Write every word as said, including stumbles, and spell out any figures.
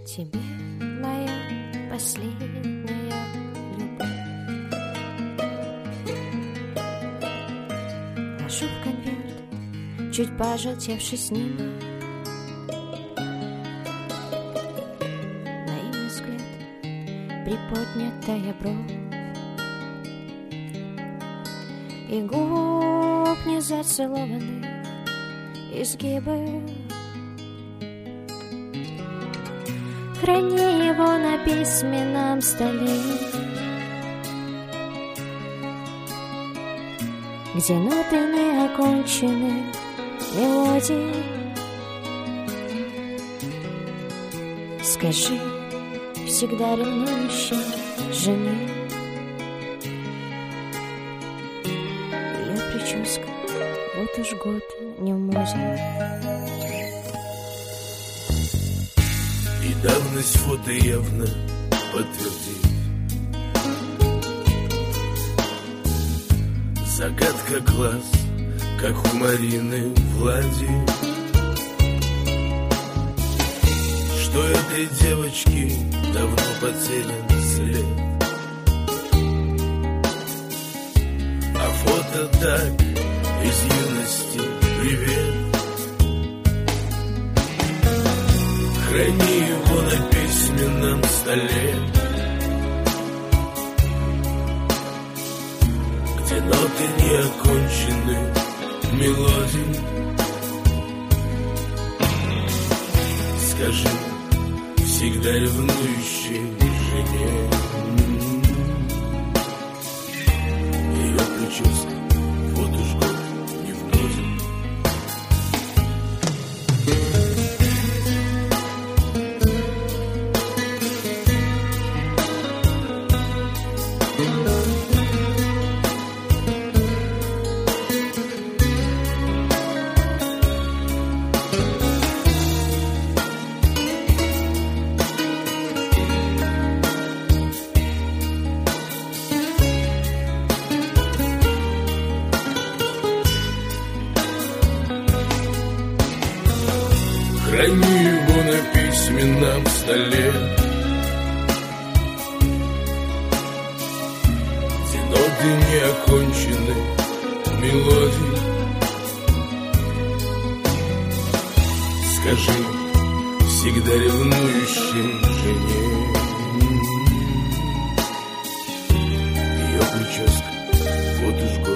тебе моя последняя любовь. Ложу в конверт чуть пожелтевший снимок, наивный взгляд, приподнятая бровь, и губ не зацелованных изгибы. Храни его на письменном столе, где ноты не окончены мелодии. Скажи всегда ревнующей жене, ее прическа вот уж год не в моде. И давность фото явно подтвердит. Загадка глаз, как у Марины Влади. Что этой девочке давно потерян след. А фото так из юности привет. Храни его на письменном столе, где ноты не окончены мелодии. Скажи всегда ревнующей жене, ее прическа вот уж год не в моде. Храни его на письменном столе, где ноты не окончены мелодии. Скажи всегда ревнующей жене, ее прическа вот уж